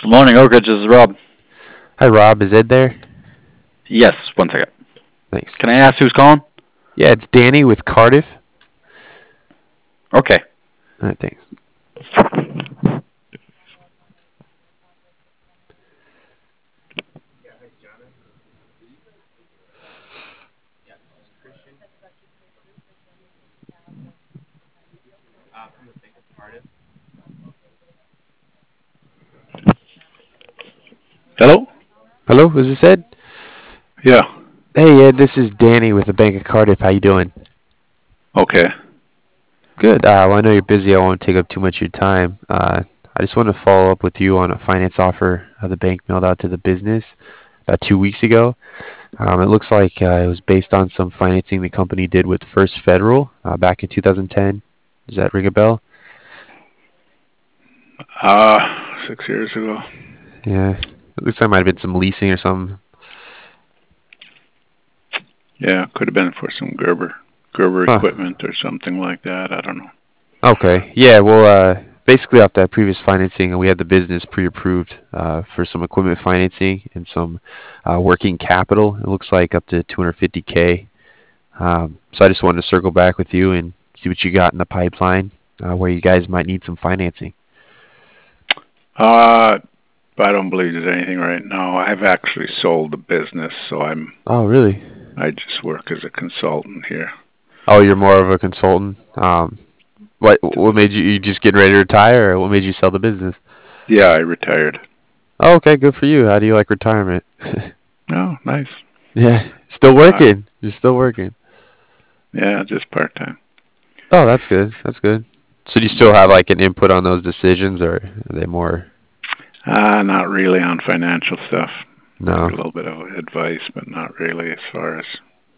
Good morning, Oak Ridge. This is Rob. Hi, Rob. Is Ed there? Yes, one second. Thanks. Can I ask who's calling? Yeah, it's Danny with Cardiff. Okay. All right, thanks. Hello? Hello, is this Ed? Yeah. Hey, Ed. This is Danny with the Bank of Cardiff. How you doing? Okay. Good. Well, I know you're busy. I won't take up too much of your time. I just want to follow up with you on a finance offer the bank mailed out to the business about 2 weeks ago. It looks like it was based on some financing the company did with First Federal back in 2010. Does that ring a bell? 6 years ago. Yeah. It looks like it might have been some leasing or something. Yeah, could have been for some Gerber Huh. equipment or something like that. I don't know. Okay. Yeah. Well, basically off that previous financing, we had the business pre-approved for some equipment financing and some working capital. It looks like up to 250K. So I just wanted to circle back with you and see what you got in the pipeline, where you guys might need some financing. Uh, I don't believe there's anything right now. I've actually sold the business, so Oh, really? I just work as a consultant here. Oh, you're more of a consultant. What made you just getting ready to retire, or what made you sell the business? Yeah, I retired. Oh, okay, good for you. How do you like retirement? Oh, nice. Yeah, still Uh, working. You're still working. yeah, just part time. Oh, that's good. That's good. So do you still have Yeah. like an input on those decisions, or are they more Not really on financial stuff. Maybe no, a little bit of advice, but not really as far as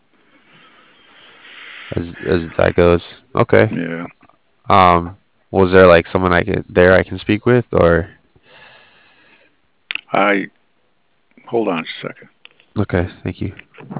as that goes? Okay. yeah. Was there like someone I can speak with, or I hold on just a second. okay, thank you.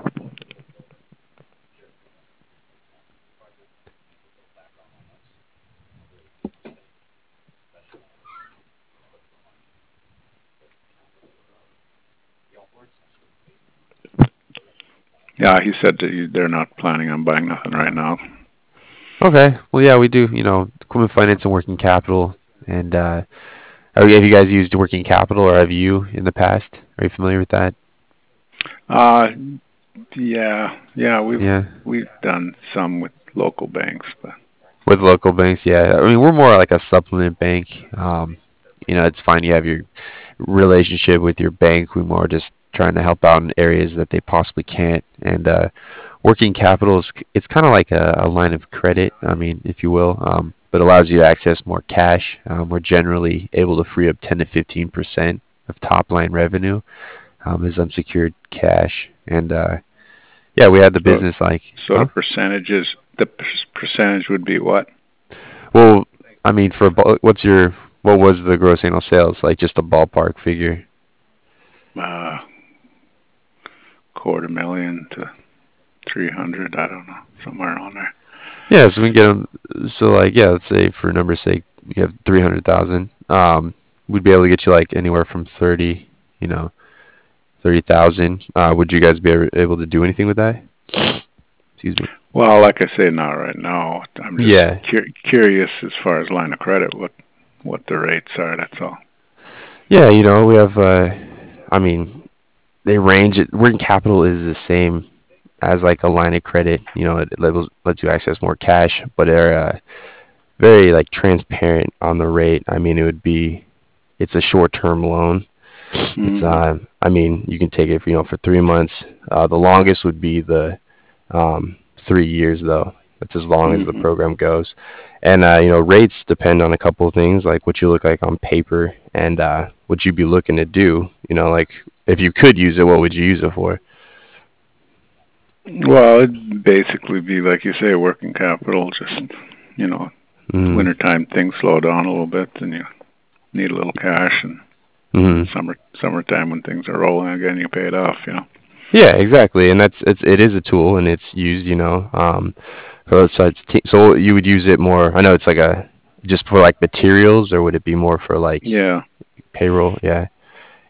Yeah, he said that they're not planning on buying nothing right now. Okay. Well, yeah, we do. Equipment finance and working capital, and have you guys used working capital, or have you in the past? Are you familiar with that? Uh, yeah, Yeah. we've done some with local banks, but With local banks, yeah. I mean, we're more like a supplement bank. It's fine you have your relationship with your bank. We're more just trying to help out in areas that they possibly can't. And working capital is it's kind of like a line of credit. I mean, if you will, but allows you to access more cash. We're generally able to free up 10 to 15% of top line revenue as unsecured cash. And yeah, we had the so business like, so huh? the percentage would be what? Well, I mean, what was the gross annual sales? Like just a ballpark figure. Uh, quarter million to 300. I don't know, somewhere on there. Yeah, so we can get them. So like, yeah, let's say for number's sake, you have 300,000. We'd be able to get you like anywhere from 30,000. Would you guys be able to do anything with that? Excuse me. Well, like I say, not right now. I'm just Yeah, curious as far as line of credit, what the rates are. That's all. yeah. We have. I mean, they range. Working capital is the same as like a line of credit. Lets you access more cash, but they're very like transparent on the rate. I mean, it's a short-term loan. Hmm. I mean, you can take it for 3 months. The longest would be the 3 years though. That's as long as the Hmm. program goes. And rates depend on a couple of things, like what you look like on paper and what you'd be looking to do. Like if you could use it, what would you use it for? Well, it'd basically be like you say, working capital. Just you know, Mm-hmm. wintertime things slow down a little bit, and you need a little cash, and Mm-hmm. summertime when things are rolling again, you pay it off. Yeah, exactly. And it is a tool, and it's used, for both sides. So you would use it more. I know it's like just for like materials, or would it be more for like Yeah. payroll? Yeah.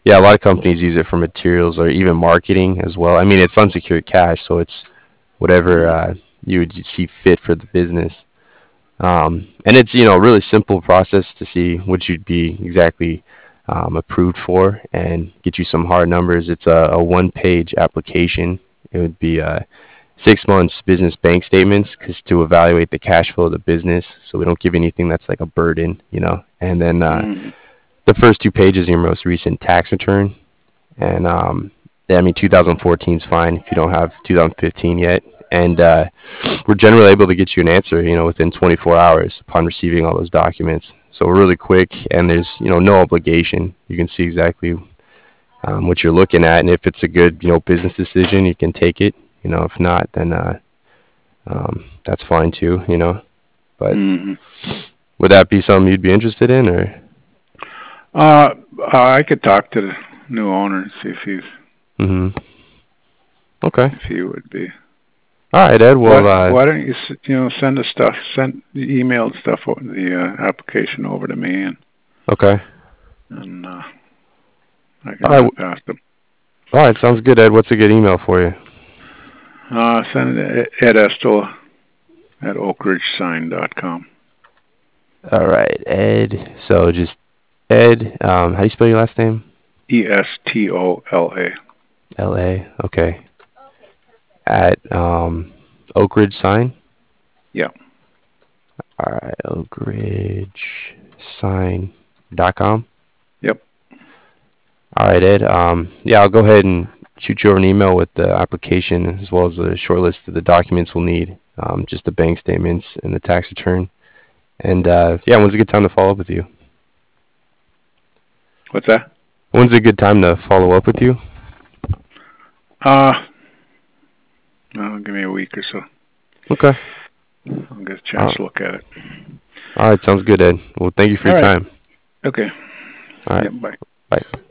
Yeah, a lot of companies use it for materials or even marketing as well. I mean, it's unsecured cash, so it's whatever Mm. you would see fit for the business. And it's a really simple process to see what you'd be exactly approved for and get you some hard numbers. It's a one-page application. It would be 6 months business bank statements because to evaluate the cash flow of the business, so we don't give anything that's like a burden. And then Mm. the first 2 pages are your most recent tax return. And yeah, I mean 2014 is fine if you don't have 2015 yet. And we're generally able to get you an answer, within 24 hours upon receiving all those documents. So we're really quick, and there's no obligation. You can see exactly what you're looking at, and if it's a good business decision, you can take it. If not, then that's fine too. But Mm. would that be something you'd be interested in, or? Uh, I could talk to the new owner and see Mm-hmm. Okay. if he would be. All right, Ed. Well, Why don't you send the stuff, send the emailed stuff, the application over to me, okay. and I can All run right. it past him. All right. Sounds good, Ed. What's a good email for you? Send it to Ed Estola at oakridgesign.com. All right, Ed. So just Ed. How do you spell your last name? Estola. L.A. Okay. At Oak Ridge Sign. Yeah. All right, oakridgesign.com. Yep. All right, Ed. Yeah, I'll go ahead and shoot you over an email with the application as well as a short list of the documents we'll need. Just the bank statements and the tax return. And yeah, when's a good time to follow up with you? What's that? When's a good time to follow up with you? Uh, Give me a week or so. Okay. I'll get a All chance right. to look at it. All right, sounds good, Ed. Well, thank you for All your right. time. Okay. All right, Yep. Bye. bye.